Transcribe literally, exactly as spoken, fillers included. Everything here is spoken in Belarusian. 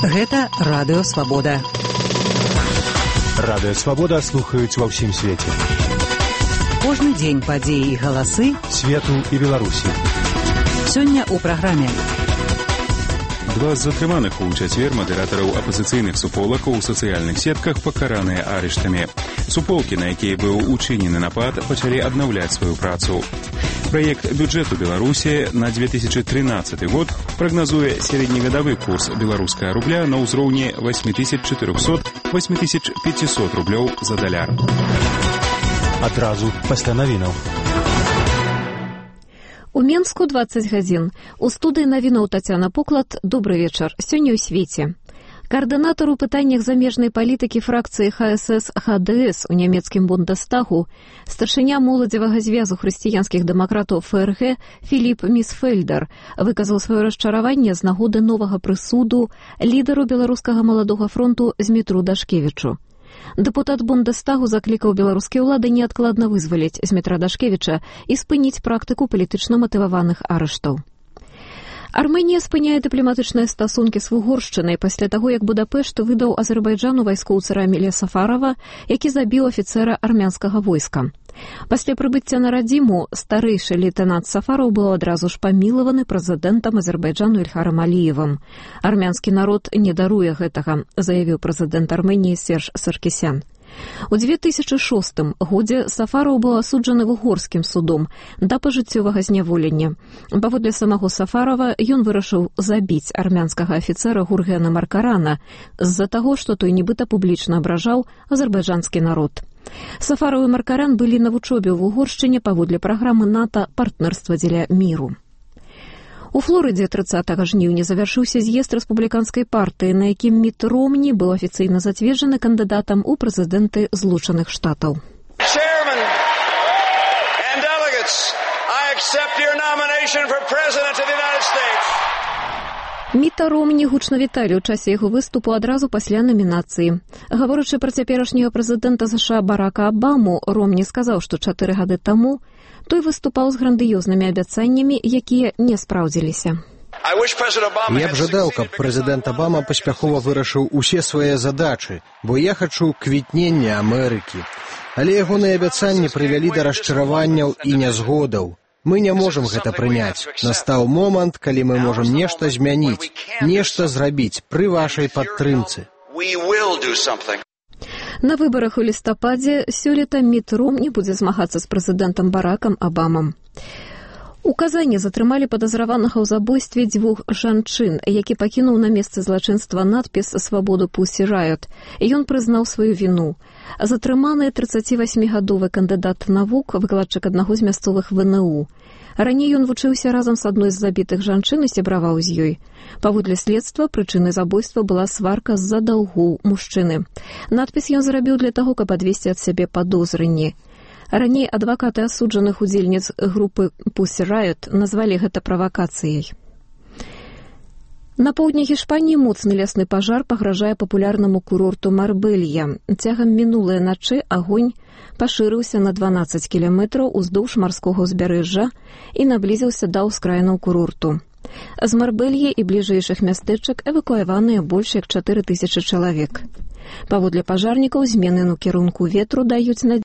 Гэта Радыё Свабода. Радыё Свабода слухаюць ва ўсім свеце. Кожны дзень падзеі і галасы свету і Беларусі. Сёння ў праграме. Два з затрыманых у чацвер мадэратараў апазіцыйных суполак у сацыяльных сетках пакараныя арыштамі. Суполкі, на якія быў учынены напад, пачалі аднаўляць сваю працу. Праект бюджэту Беларусі на две тысячи тринадцатый год прагназуе сярэднегадавы курс беларускага рубля на ўзроўні восемь тысяч четыреста - восемь тысяч пятьсот рублёў за даляр. Адразу пасля навінаў. У Менску двадцать гадзін. У студыі навінаў Тацяна Поклад. Добры вечар. Сёння ў свеце. Каардынатар у пытаннях замежнай палітыкі фракцыі ха эс эс ха дэ эс у нямецкім Бундестагу, старшыня моладзевага звязу хрысціянскіх дэмакратаў эф эр гэ Філіп Місфельдар выказаў сваё расчараванне з нагоды новага прысуду лідару беларускага маладога фронту Змітру Дашкевічу. Дэпутат Бундестагу заклікаў беларускія ўлады неадкладна вызваліць Змітра Дашкевіча і спыніць практыку палітычна матываваных арыштаў. Армэнія спыняе дыпламатычныя стасункі з Вугоршчынай пасля таго, як Будапешт выдаў Азербайджану вайскоўца Раміля Сафарова, які забіў афіцэра армянскага войска. Пасля прыбыцця на радзіму старэйшы лейтэнант Сафаров быў адразу ж памілаваны прэзідэнтам Азербайджану Ільхарам Аліевым. Армянскі народ не даруе гэтага, заявіў прэзідэнт Арменіі Серж Саркісян. У две тысячи шостым годзе Сафаров быў асуджаны вугорскім судом да пажыццёвага зняволення. Паводле самого Сафарова, ён вырашыў забіць армянскага афіцэра Гургена Маркарана з-за таго, што той нібыта публічна абражаў азербайджанскі народ. Сафаров і Маркаран былі на вучобе ў Вугоршчыне паводле праграмы НАТО «Партнерства дзеля міру». У Флорыдзе трыццатага жніўня завяршыўся з'езд рэспубліканскай партыі, на якім Міт Ромні быў афіцыйна зацверджаны кандыдатам у прэзідэнты Злучаных Штатаў. Міта Ромні гучна віталі ў часе яго выступу адразу пасля намінацыі. Гаворачы пра цяперашняга прэзідэнта США Барака Абаму, Ромні сказаў, што чатыры гады таму той выступаў з грандыёзнымі абяцаннямі, якія не спраўдзіліся. Я б жадаў, каб прэзідэнт Абама паспяхова вырашыў усе свае задачы, бо я хачу квітнення Амерыкі. Але ягоныя абяцанні прывялі да расчараванняў і нязгодаў. Мы не можам гэта прыняць. Настаў момант, калі мы можам нешта змяніць, нешта зрабіць пры вашай падтрымцы. На выбарах у лістападзе сёлета Міт Ромні будзе змагацца з прэзідэнтам Баракам Абамам. У Казані затрымалі падазраванага ў забойстве дзвюх жанчын, які пакінуў на месцы злачынства надпіс «Свабоду Пусі Райот», і ён прызнаў сваю віну. Затрыманы трыццацівасьмігадовы кандыдат навук, выкладчык аднаго з мясцовых вэ эн у. Раней ён вучыўся разам з адной з забітых жанчын і сябраваў з ёй. Паводле следства, прычынай забойства была сварка з-за даўгоў мужчыны. Надпіс ён зрабіў для таго, каб адвесці ад сябе падозрэнні. Раней адвакаты асуджаных удзельніц групы Pussy Riot назвалі гэта правакацыяй. На поўдні Гішпаніі моцны лясны пажар пагражае папулярнаму курорту Марбелья. Цягам мінулай начы агонь пашырыўся на дванаццаць кіламетраў уздоўж марскога ўзбярэжжа і наблізіўся да ўскраінаў курорту. З Марбелья і бліжэйшых мястэчак эвакуяваныя больш як чатыры тысячы чалавек. Паводле пажарнікаў, змены ў кірунку ветру даюць надзею